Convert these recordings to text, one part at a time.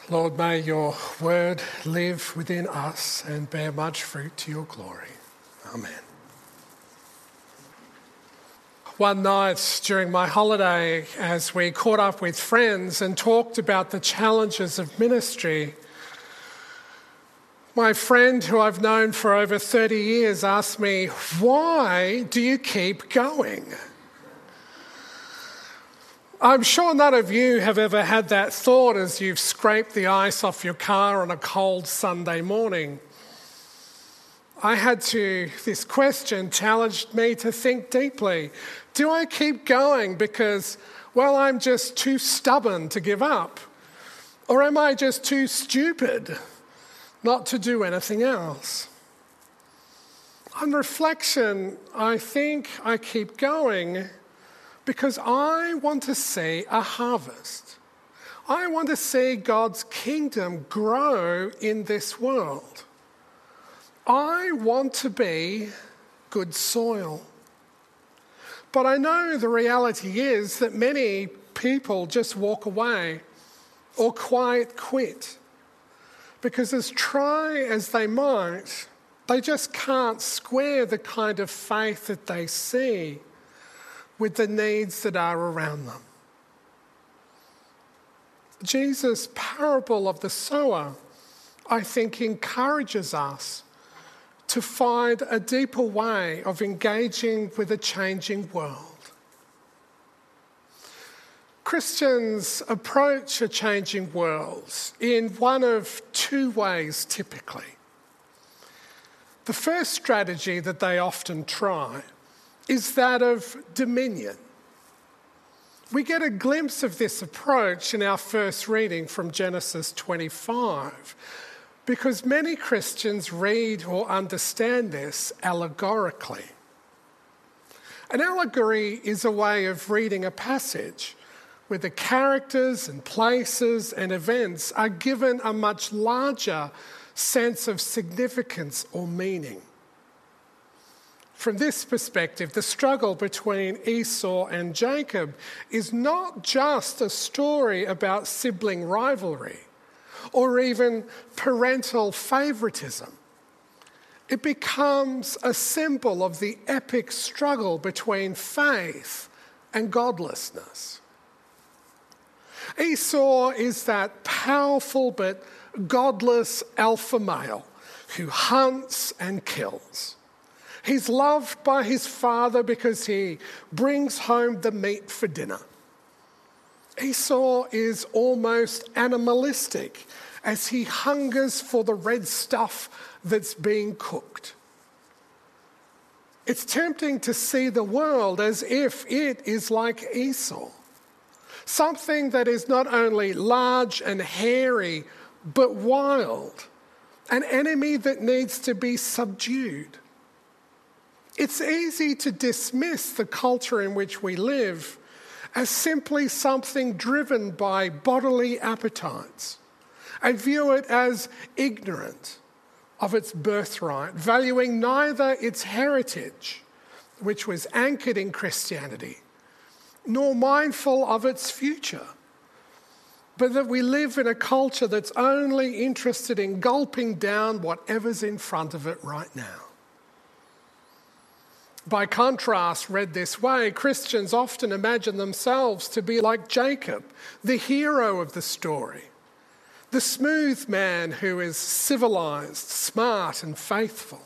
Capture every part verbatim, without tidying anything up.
Lord, may your word live within us and bear much fruit to your glory. Amen. One night during my holiday, as we caught up with friends and talked about the challenges of ministry, my friend, who I've known for over thirty years, asked me, "Why do you keep going?" I'm sure none of you have ever had that thought as you've scraped the ice off your car on a cold Sunday morning. I had to, this question challenged me to think deeply. Do I keep going because, well, I'm just too stubborn to give up? Or am I just too stupid not to do anything else? On reflection, I think I keep going because I want to see a harvest. I want to see God's kingdom grow in this world. I want to be good soil. But I know the reality is that many people just walk away or quite quit because as try as they might, they just can't square the kind of faith that they see with the needs that are around them. Jesus' parable of the sower, I think, encourages us to find a deeper way of engaging with a changing world. Christians approach a changing world in one of two ways typically. The first strategy that they often try is that of dominion. We get a glimpse of this approach in our first reading from Genesis twenty-five, because many Christians read or understand this allegorically. An allegory is a way of reading a passage where the characters and places and events are given a much larger sense of significance or meaning. From this perspective, the struggle between Esau and Jacob is not just a story about sibling rivalry or even parental favoritism. It becomes a symbol of the epic struggle between faith and godlessness. Esau is that powerful but godless alpha male who hunts and kills. He's loved by his father because he brings home the meat for dinner. Esau is almost animalistic as he hungers for the red stuff that's being cooked. It's tempting to see the world as if it is like Esau, something that is not only large and hairy, but wild, an enemy that needs to be subdued. It's easy to dismiss the culture in which we live as simply something driven by bodily appetites and view it as ignorant of its birthright, valuing neither its heritage, which was anchored in Christianity, nor mindful of its future, but that we live in a culture that's only interested in gulping down whatever's in front of it right now. By contrast, read this way, Christians often imagine themselves to be like Jacob, the hero of the story, the smooth man who is civilized, smart, and faithful.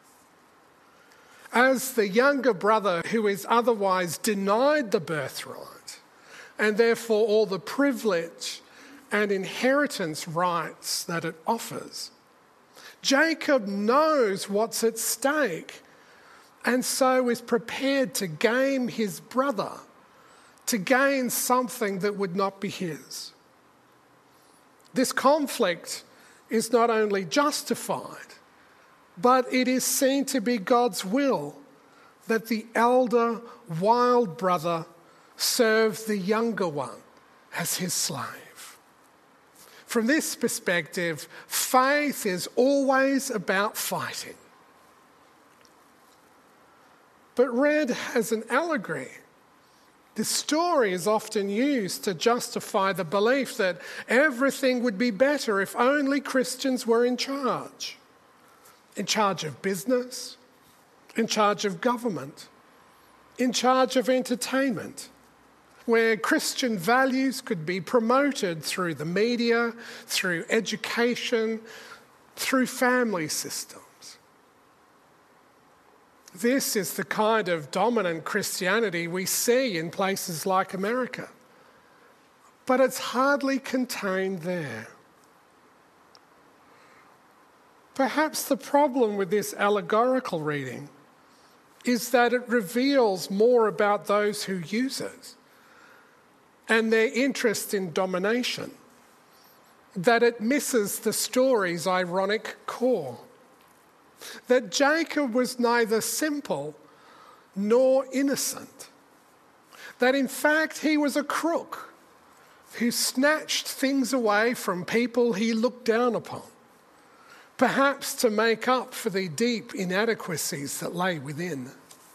As the younger brother who is otherwise denied the birthright and therefore all the privilege and inheritance rights that it offers, Jacob knows what's at stake and so is prepared to game his brother, to gain something that would not be his. This conflict is not only justified, but it is seen to be God's will that the elder, wild brother serve the younger one as his slave. From this perspective, faith is always about fighting. But read as an allegory, This story is often used to justify the belief that everything would be better if only Christians were in charge. In charge of business, in charge of government, in charge of entertainment, where Christian values could be promoted through the media, through education, through family systems. This is the kind of dominant Christianity we see in places like America. But it's hardly contained there. Perhaps the problem with this allegorical reading is that it reveals more about those who use it and their interest in domination, that it misses the story's ironic core. That Jacob was neither simple nor innocent. That in fact he was a crook who snatched things away from people he looked down upon, perhaps to make up for the deep inadequacies that lay within.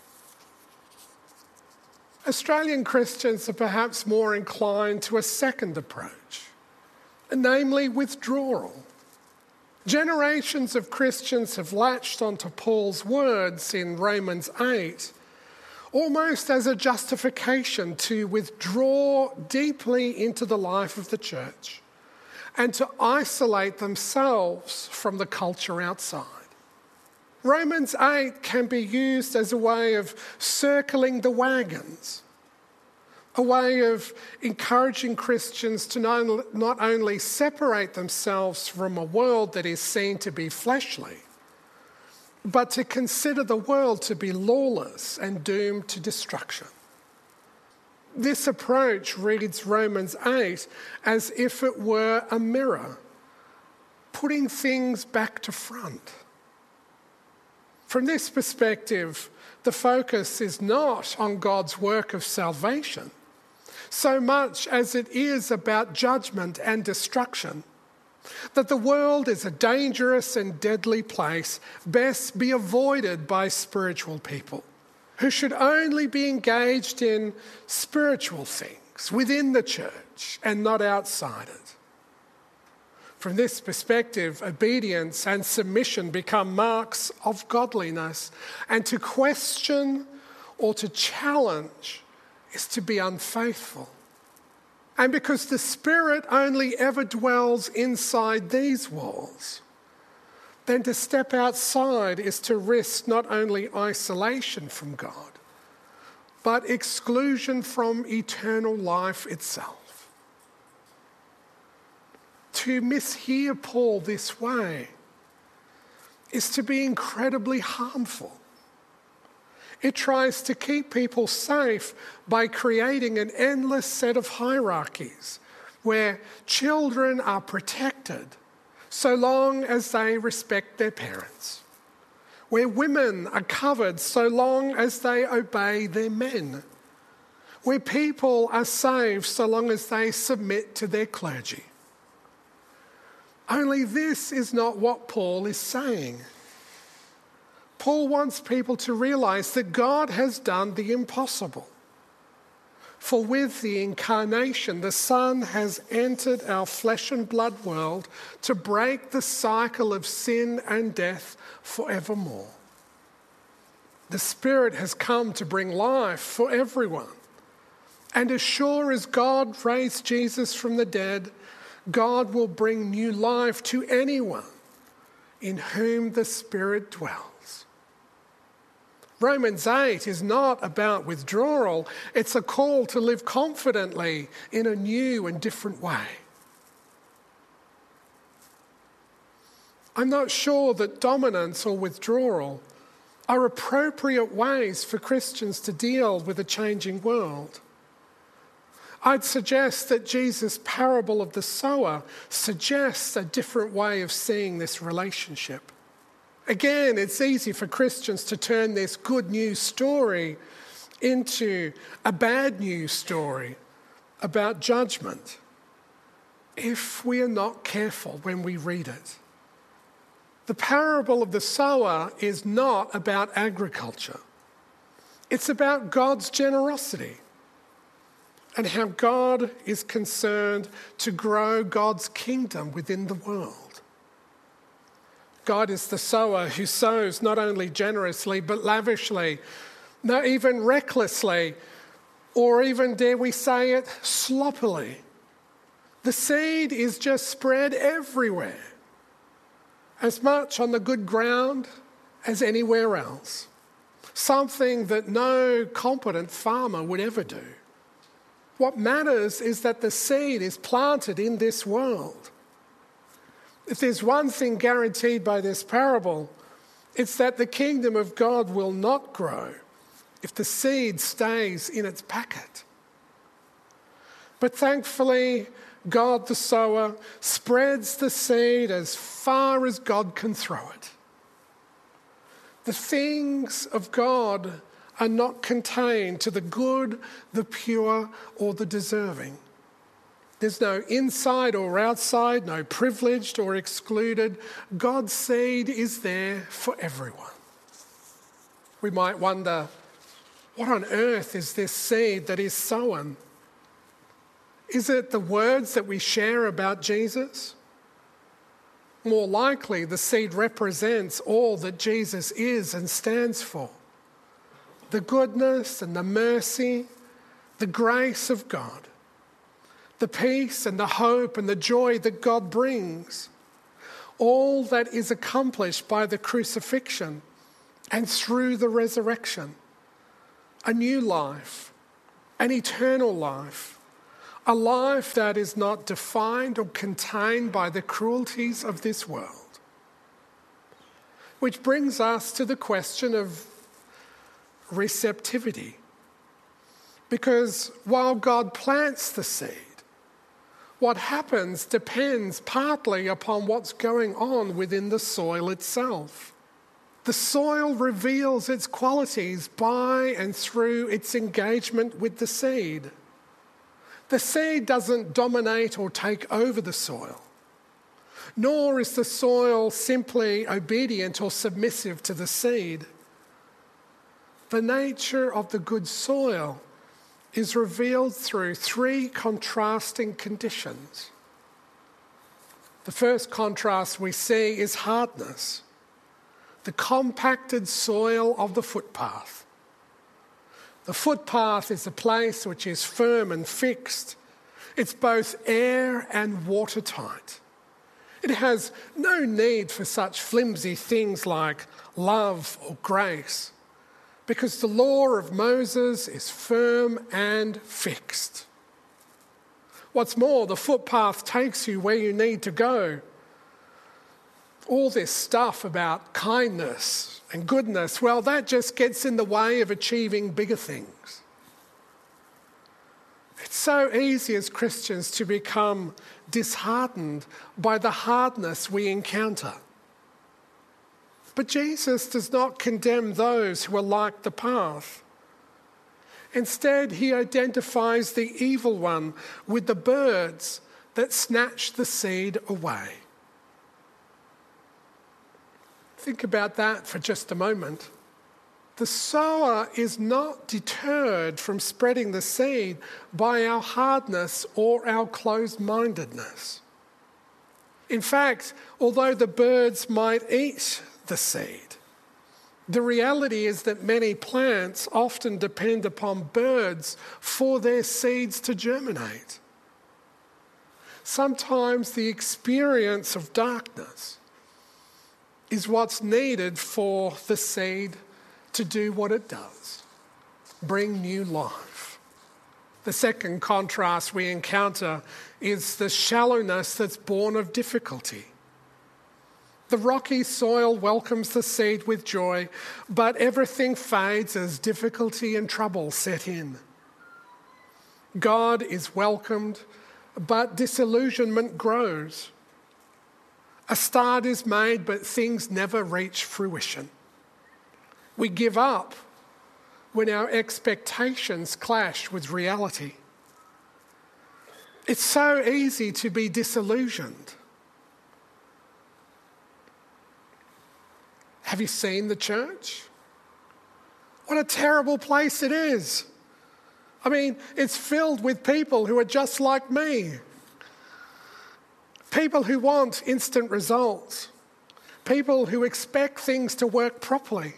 Australian Christians are perhaps more inclined to a second approach, namely withdrawal. Generations of Christians have latched onto Paul's words in Romans eight almost as a justification to withdraw deeply into the life of the church and to isolate themselves from the culture outside. Romans eight can be used as a way of circling the wagons, a way of encouraging Christians to not only separate themselves from a world that is seen to be fleshly, but to consider the world to be lawless and doomed to destruction. This approach reads Romans eight as if it were a mirror, putting things back to front. From this perspective, the focus is not on God's work of salvation, so much as it is about judgment and destruction, that the world is a dangerous and deadly place, best be avoided by spiritual people, who should only be engaged in spiritual things within the church and not outside it. From this perspective, obedience and submission become marks of godliness, and to question or to challenge is to be unfaithful. And because the Spirit only ever dwells inside these walls, then to step outside is to risk not only isolation from God, but exclusion from eternal life itself. To mishear Paul this way is to be incredibly harmful. It tries to keep people safe by creating an endless set of hierarchies where children are protected so long as they respect their parents, where women are covered so long as they obey their men, where people are saved so long as they submit to their clergy. Only this is not what Paul is saying. Paul wants people to realize that God has done the impossible. For with the incarnation, the Son has entered our flesh and blood world to break the cycle of sin and death forevermore. The Spirit has come to bring life for everyone. And as sure as God raised Jesus from the dead, God will bring new life to anyone in whom the Spirit dwells. Romans eight is not about withdrawal. It's a call to live confidently in a new and different way. I'm not sure that dominance or withdrawal are appropriate ways for Christians to deal with a changing world. I'd suggest that Jesus' parable of the sower suggests a different way of seeing this relationship. Again, it's easy for Christians to turn this good news story into a bad news story about judgment if we are not careful when we read it. The parable of the sower is not about agriculture. It's about God's generosity. and how God is concerned to grow God's kingdom within the world. God is the sower who sows not only generously but lavishly, not even recklessly, or even, dare we say it, sloppily. The seed is just spread everywhere, as much on the good ground as anywhere else. Something that no competent farmer would ever do. What matters is that the seed is planted in this world. If there's one thing guaranteed by this parable, it's that the kingdom of God will not grow if the seed stays in its packet. But thankfully, God the sower spreads the seed as far as God can throw it. The things of God are not contained to the good, the pure, or the deserving. There's no inside or outside, no privileged or excluded. God's seed is there for everyone. We might wonder, what on earth is this seed that is sown? Is it the words that we share about Jesus? More likely, the seed represents all that Jesus is and stands for. The goodness and the mercy, the grace of God, the peace and the hope and the joy that God brings, all that is accomplished by the crucifixion and through the resurrection, a new life, an eternal life, a life that is not defined or contained by the cruelties of this world. Which brings us to the question of receptivity. Because while God plants the seed, what happens depends partly upon what's going on within the soil itself. The soil reveals its qualities by and through its engagement with the seed. The seed doesn't dominate or take over the soil, nor is the soil simply obedient or submissive to the seed. The nature of the good soil is revealed through three contrasting conditions. The first contrast we see is hardness, the compacted soil of the footpath. The footpath is a place which is firm and fixed. It's both air and watertight. It has no need for such flimsy things like love or grace, because the law of Moses is firm and fixed. What's more, the footpath takes you where you need to go. All this stuff about kindness and goodness, well, that just gets in the way of achieving bigger things. It's so easy as Christians to become disheartened by the hardness we encounter. But Jesus does not condemn those who are like the path. Instead, he identifies the evil one with the birds that snatch the seed away. Think about that for just a moment. The sower is not deterred from spreading the seed by our hardness or our closed-mindedness. In fact, although the birds might eat the seed, the reality is that many plants often depend upon birds for their seeds to germinate. Sometimes the experience of darkness is what's needed for the seed to do what it does, bring new life. The second contrast we encounter is the shallowness that's born of difficulty. The rocky soil welcomes the seed with joy, but everything fades as difficulty and trouble set in. God is welcomed, but disillusionment grows. A start is made, but things never reach fruition. We give up when our expectations clash with reality. It's so easy to be disillusioned. Have you seen the church? What a terrible place it is. I mean, it's filled with people who are just like me. People who want instant results. People who expect things to work properly.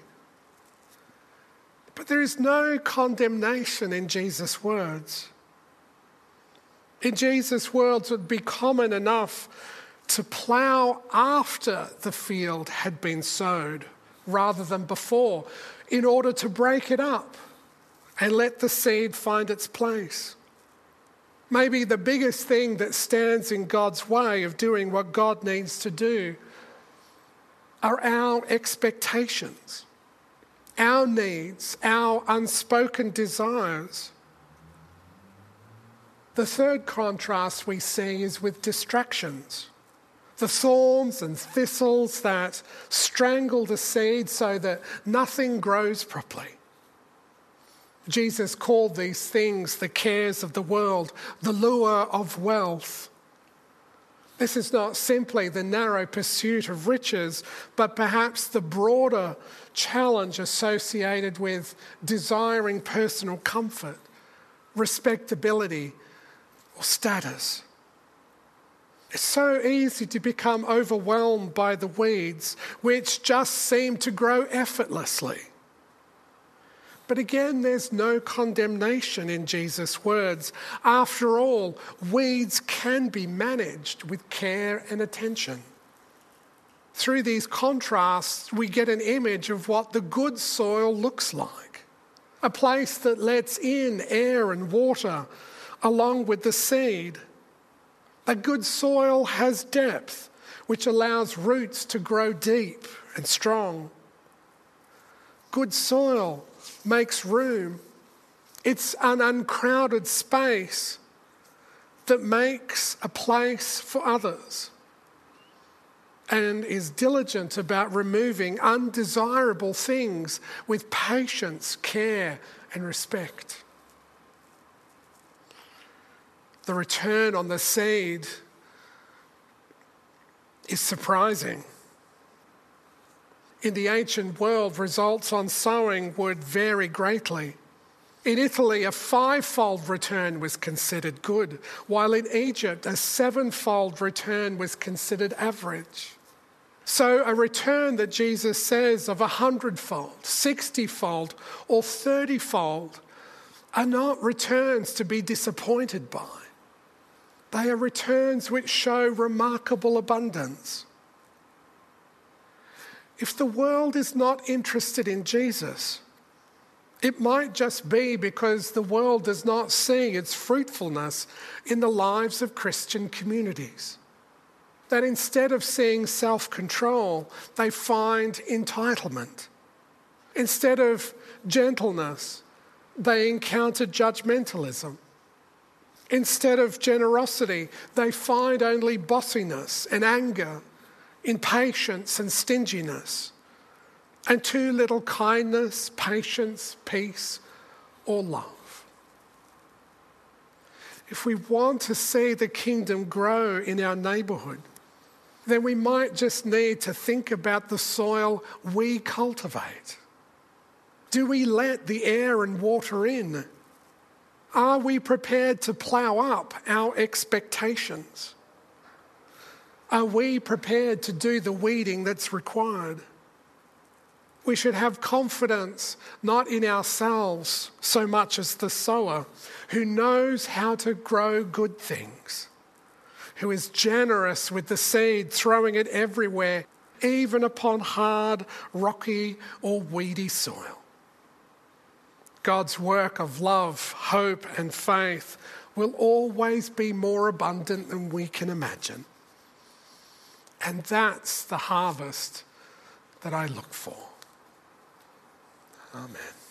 But there is no condemnation in Jesus' words. In Jesus' words, it would be common enough to plough after the field had been sowed rather than before, in order to break it up and let the seed find its place. Maybe the biggest thing that stands in God's way of doing what God needs to do are our expectations, our needs, our unspoken desires. The third contrast we see is with distractions. The thorns and thistles that strangle the seed so that nothing grows properly. Jesus called these things the cares of the world, the lure of wealth. This is not simply the narrow pursuit of riches, but perhaps the broader challenge associated with desiring personal comfort, respectability, or status. It's so easy to become overwhelmed by the weeds, which just seem to grow effortlessly. But again, there's no condemnation in Jesus' words. After all, weeds can be managed with care and attention. Through these contrasts, we get an image of what the good soil looks like. A place that lets in air and water along with the seed. A good soil has depth, which allows roots to grow deep and strong. Good soil makes room. It's an uncrowded space that makes a place for others and is diligent about removing undesirable things with patience, care, and respect. The return on the seed is surprising. In the ancient world, results on sowing would vary greatly. In Italy, a five-fold return was considered good, while in Egypt, a seven-fold return was considered average. So a return that Jesus says of a hundredfold, sixty-fold, or thirty-fold are not returns to be disappointed by. They are returns which show remarkable abundance. If the world is not interested in Jesus, it might just be because the world does not see its fruitfulness in the lives of Christian communities. That instead of seeing self-control, they find entitlement. Instead of gentleness, they encounter judgmentalism. Instead of generosity, they find only bossiness and anger, impatience and stinginess, and too little kindness, patience, peace, or love. If we want to see the kingdom grow in our neighbourhood, then we might just need to think about the soil we cultivate. Do we let the air and water in? Are we prepared to plough up our expectations? Are we prepared to do the weeding that's required? We should have confidence not in ourselves so much as the sower, who knows how to grow good things, who is generous with the seed, throwing it everywhere, even upon hard, rocky, or weedy soil. God's work of love, hope, and faith will always be more abundant than we can imagine. And that's the harvest that I look for. Amen.